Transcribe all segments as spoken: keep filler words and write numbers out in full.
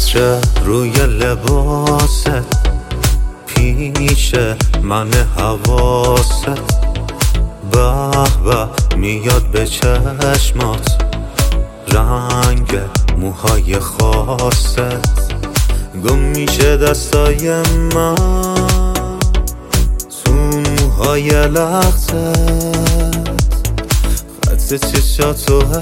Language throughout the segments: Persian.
عطر روی لباست پیش من حواست به به میاد به چشمات رنگ موهای خاصت گم میشه دستای من تو موهای لختت خط چشات و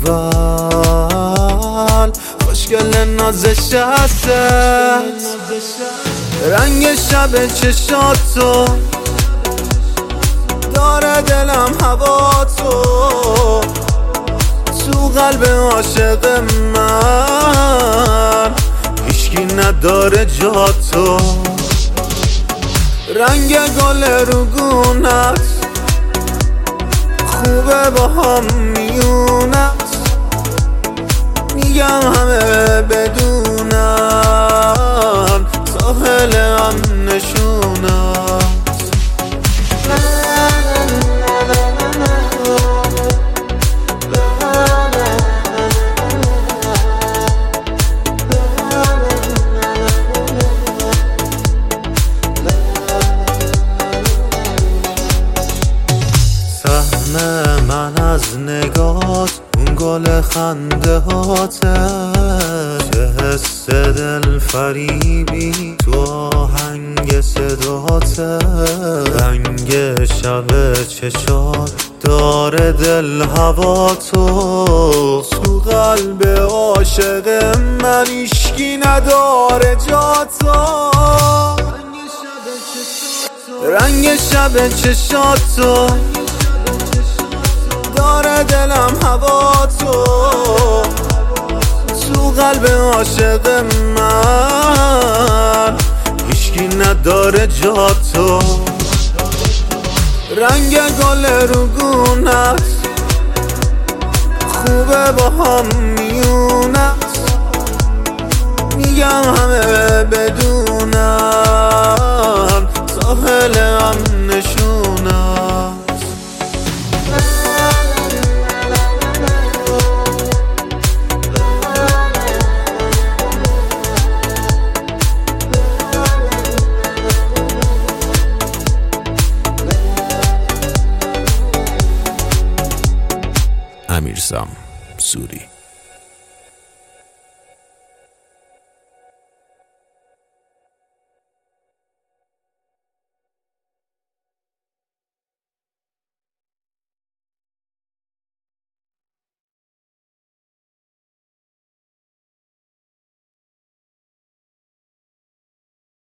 حیوان خوشگل نازش هستت رنگ شب چشاتو داره دلم هوا تو تو قلب عاشق من هیچکی نداره جا تو رنگ گل رو گونت خوبه با هم میونت میگم همه بدونن ساحل هم نشونت من از نگات اون گل خنده هاته چه حس دل فریبی تو آهنگ صداته رنگ شب چشات داره دل هوا تو تو قلب عاشق من ایشکی نداره جا تو رنگ شب چشاتو داره دلم هوا تو تو قلب عاشق من هیچکی نداره جا تو رنگ گل رو گونت خوبه با هم میونت میگم همه بدونن ساحل هم نشونت امیرسام سوری.